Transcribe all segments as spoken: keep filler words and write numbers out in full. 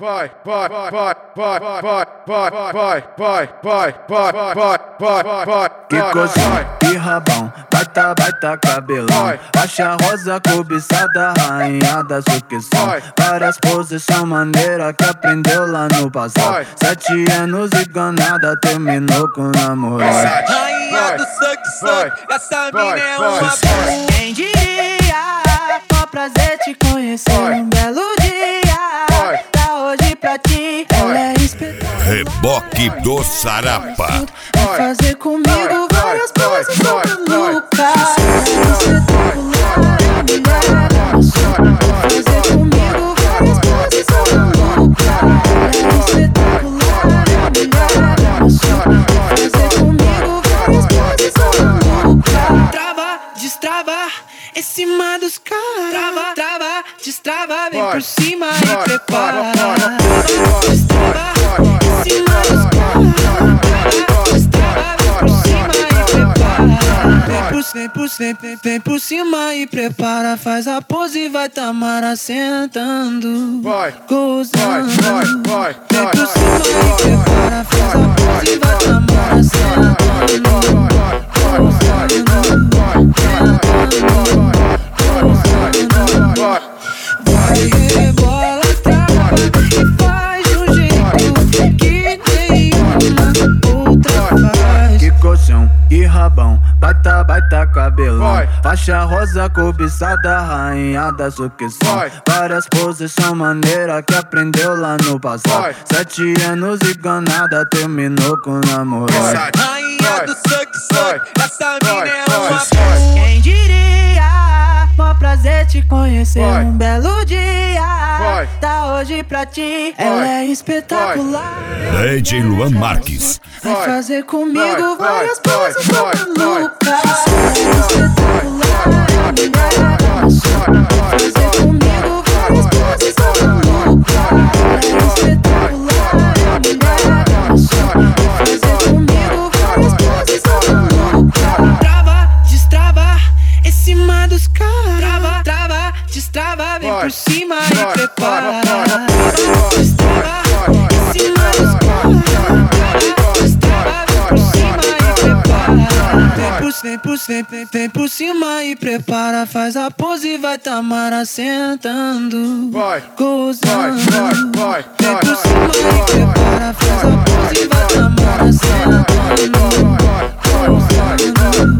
vai, vai, vai, vai, vai, vai, vai, vai, vai, vai, vai, vai, vai, vai. Que cozinha e rabão, baita, baita cabelão. Faixa rosa cobiçada, rainha da sucção. Várias posições maneiras que aprendeu lá no passado. Sete anos e ganada, terminou com o namorado. Rainha do suck suck, essa mina é uma Quem diria, mó prazer te conhecer um belo dia. Tá hoje pra ti, ela é espetacular. Reboque do Sarapa. Vai fazer comigo várias poses malucas. Espetacular, mulher da sua. Vai fazer comigo várias poses malucas. Espetacular, mulher da sua. Vai fazer comigo várias poses malucas. Trava, destrava, em cima dos caras. Trava, trava, destrava, vem por cima e prepara. Destrava, em cima dos caras. Destrava, vem por cima e prepara. Vem por, vem por, vem, vem, vem por cima e prepara. Faz a pose e vai Tamara sentando, gozando. Vem por cima e prepara. Faz a pose e vai Tamara sentando, gozando. Vai rebola, trava e faz de um jeito que nenhuma outra faz. Que colchão, que rabão, baita, baita cabelão. Faixa rosa cobiçada, rainha da sucção. Várias posições maneiras que aprendeu lá no passado. Sete anos e ganada, terminou com o namorado. rainha do suck suck, essa mina é uma Quem diria, mó prazer te conhecer um belo dia. Tá hoje pra ti, ela é espetacular. D J Luan Marques. Vai fazer comigo várias poses malucas. Espetacular, mulher da sua. Vai fazer comigo várias poses malucas. Espetacular, mulher da sua. Vai fazer comigo várias poses malucas. Trava, destrava, em cima dos caras. Trava, trava, destrava, vem por cima e prepara. Destrava, em cima dos caras. Destrava, vem por cima e prepara. Vem por, vem por, vem, vem, vem por cima e prepara. Faz a pose e vai Tamara sentando, gozando. Vem por cima e prepara. Faz a pose e vai Tamara sentando, gozando.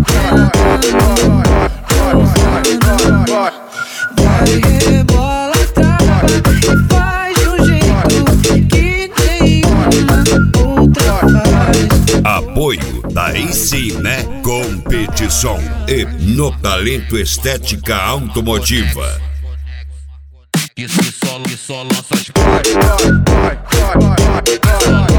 Vai rebola, trava e faz de um jeito que nenhuma outra faz. Apoio da Ensine Competição e no Talento Estética Automotiva. Isso que só, que só lança as